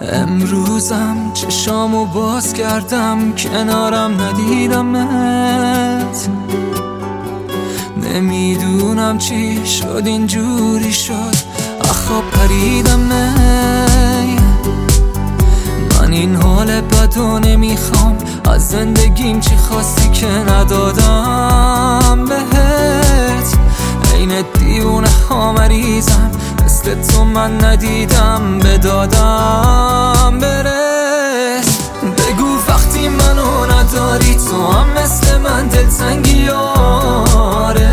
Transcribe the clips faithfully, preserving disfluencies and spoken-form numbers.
امروزم چشامو باز کردم کنارم ندیدمت، نمیدونم چی شد اینجوری شد اخواب پریدم. من این حال بدو نمیخوام، از زندگیم چی خواستی که ندادم بهت. عین دیونه ها مریضم، مثل تو من ندیدم بدادم برس. بگو وقتی منو نداری تو هم مثل من دلتنگی آره.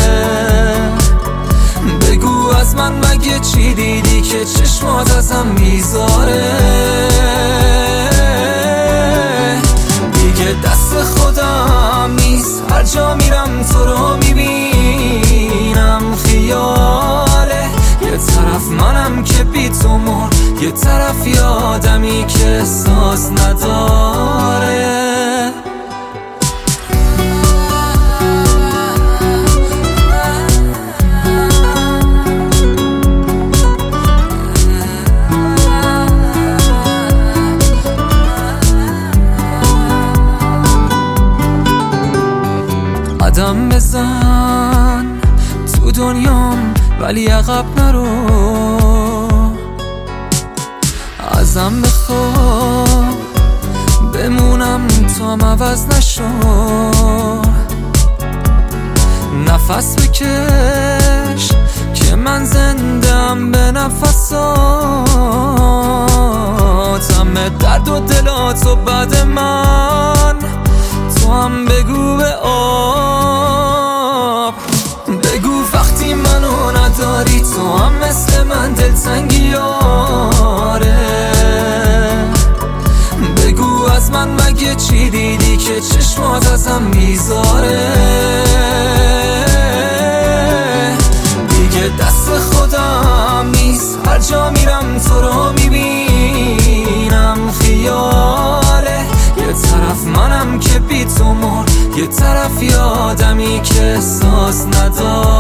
بگو از من مگه چی دیدی که چشمات ازم میذاره. دیگه دست خودم نیست، هر جا میرم تو رو میبینم خیاله. یه طرف منم که بی تو مرد، یه طرف یادمی که احساس نداره. قدم بزن تو دنیام ولی عقب نرو، ازم بخوا بمونم تو هم عوض نشو. نفس بکش که من زندم به نفساتم، درد و دلات و بعد من تو هم بگو به آب. بگو وقتی منو نداری تو هم مثل من دلتنگی آره. بگو از من مگه چی دیدی که چشمات ازم میذاره. دیگه دست خودم نیست، هر جا میرم تو رو میبینم خیاله. یه طرف منم که بی تو مرد، یه طرف یادمی که احساس نداره.